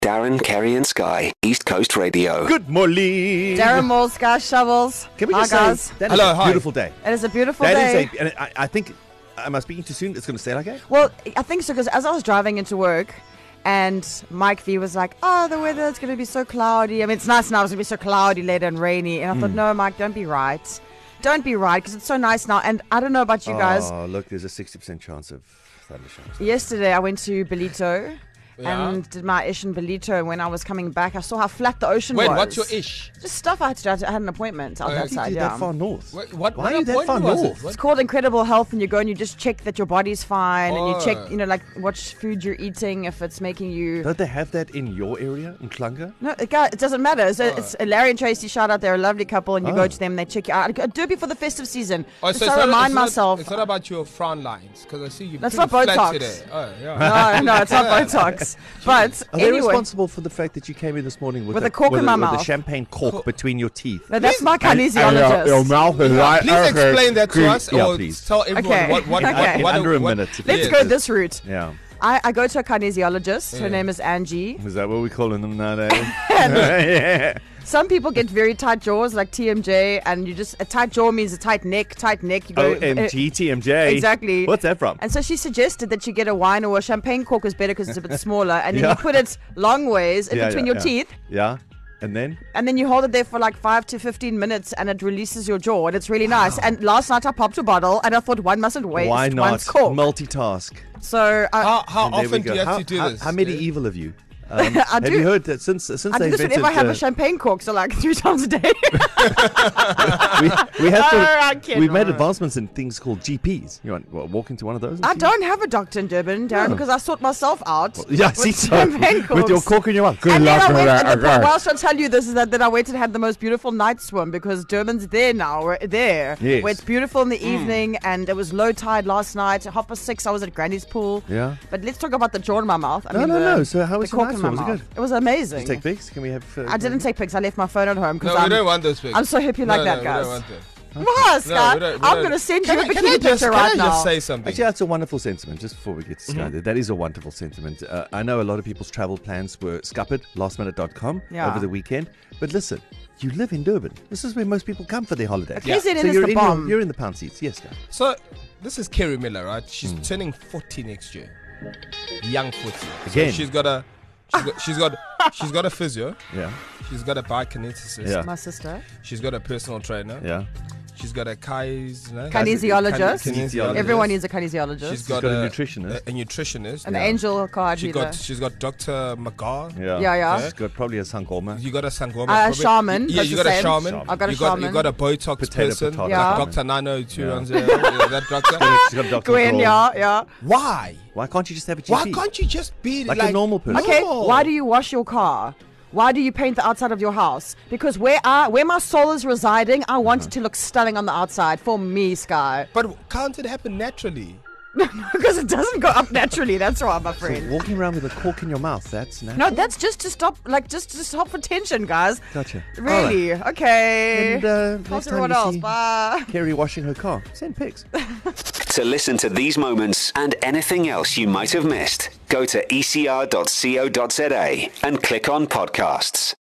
Darren, Kerry and Sky, East Coast Radio. Good morning. Darren Moore, Sky Shovels. Can we Hi, just guys. say, that is a beautiful day. It is a beautiful That day. is and I think, am I speaking too soon? It's going to stay like that? Well, I think so, because as I was driving into work, and Mike V was like, oh, the weather is going to be so cloudy. I mean, it's nice now. It's going to be so cloudy later and rainy. And I thought, no, Mike, don't be right. Don't be right, because it's so nice now. And I don't know about you guys. Oh, look, there's a 60% chance of thunderstorms. Yesterday, I went to Belito. And did my ish in Belito, and when I was coming back, I saw how flat the ocean was. Wait, what's your ish? Just stuff I had to do. I had an appointment out that Why are side, you that far north? Why are you that far north? It's called Incredible Health, and you go and you just check that your body's fine, and you check, like what food you're eating, if it's making you... Don't they have that in your area, in Klanga? No, it doesn't matter. So it's Larry and Tracy, shout out, they're a lovely couple, and you go to them, and they check you out. I do it before the festive season, just to remind myself. It's not about your frown lines, because I see you. That's not Botox. Today. Oh, yeah. No, it's not Botox. But Are they anyway, responsible for the fact that you came in this morning with a cork in my mouth? With a champagne cork between your teeth? no, that's my kinesiologist. Your mouth is right. Please explain that to us, Yeah, or please. tell everyone what In under a minute. Let's go this route. Yeah. I go to a kinesiologist. Her name is Angie. Is that what we're calling them nowadays? And some people get very tight jaws, like TMJ, and a tight jaw means a tight neck. You go, OMG, TMJ. Exactly. What's that from? And so she suggested that you get a wine or a champagne cork is better because it's a bit smaller, and then you put it long ways in between your teeth. Yeah. And then? And then you hold it there for like 5 to 15 minutes, and it releases your jaw, and it's really nice. And last night I popped a bottle, and I thought one mustn't waste Why not? one's cork. Multitask. So How And there we often do go. you have to do this? How medieval of you? I have do. you heard that since I they do this invented... whenever I have a champagne cork, so like 3 times a day. We've made advancements in things called GPs. You want to walk into one of those? I don't have a doctor in Durban, Darren, because I sort myself out. Yeah, see, so champagne with your corks. cork in your mouth. Good And then luck I with went, that. and whilst I tell you this is that I went and had the most beautiful night swim, because Durban's there now. We're there. Yes. Where it's beautiful in the evening, and it was low tide last night. At 6:30 I was at Granny's pool. Yeah. But let's talk about the jaw in my mouth. No. So how the was your cork night in my swim? Was it mouth. good? It was amazing. Did you take pics? Can we have... I didn't take pics. I left my phone at home because No, we don't want those pics. I'm so hippie like that, We guys. don't want them. What, Scott? we don't- I'm going to send you a Can I bikini just picture right now. just say something? Actually, that's a wonderful sentiment. Just before we get started, that is a wonderful sentiment. I know a lot of people's travel plans were scuppered, lastminute.com, over the weekend. But listen, you live in Durban. This is where most people come for their holiday. KZN So is you're the in bomb. You're in the pound seats. Yes, guys. So, this is Kerry Miller, right? She's turning 40 next year. Young 40. Again. So she's got a physio. Yeah. She's got a biokineticist. Yeah. My sister. She's got a personal trainer. Yeah. She's got a Kinesiologist. Kinesiologist. Everyone needs a kinesiologist. She's got a nutritionist. A nutritionist. An angel card reader. She's got Dr. McGar. Yeah. She's got probably a sangoma. You got a sangoma. A shaman. Yeah, you got a shaman. I've got a You shaman. got a Botox Potato, person. potato. Yeah. Like Dr. Nano, too. Yeah. Runs that doctor. She's got Dr. Gwen, Crawl. yeah. Why? Why can't you just have a GP? Why can't you just be like a normal person? Okay, normal? why do you wash your car? Why do you paint the outside of your house? Because where my soul is residing, I want it to look stunning on the outside. For me, Sky. But can't it happen naturally? Because it doesn't go up naturally. That's right, my So friend. walking around with a cork in your mouth, that's natural? No, that's just to stop, just to stop for tension, guys. Gotcha. Really? Okay. And Talk next to time everyone you else. see Bye. Kerry washing her car, send pics. To listen to these moments and anything else you might have missed, go to ecr.co.za and click on podcasts.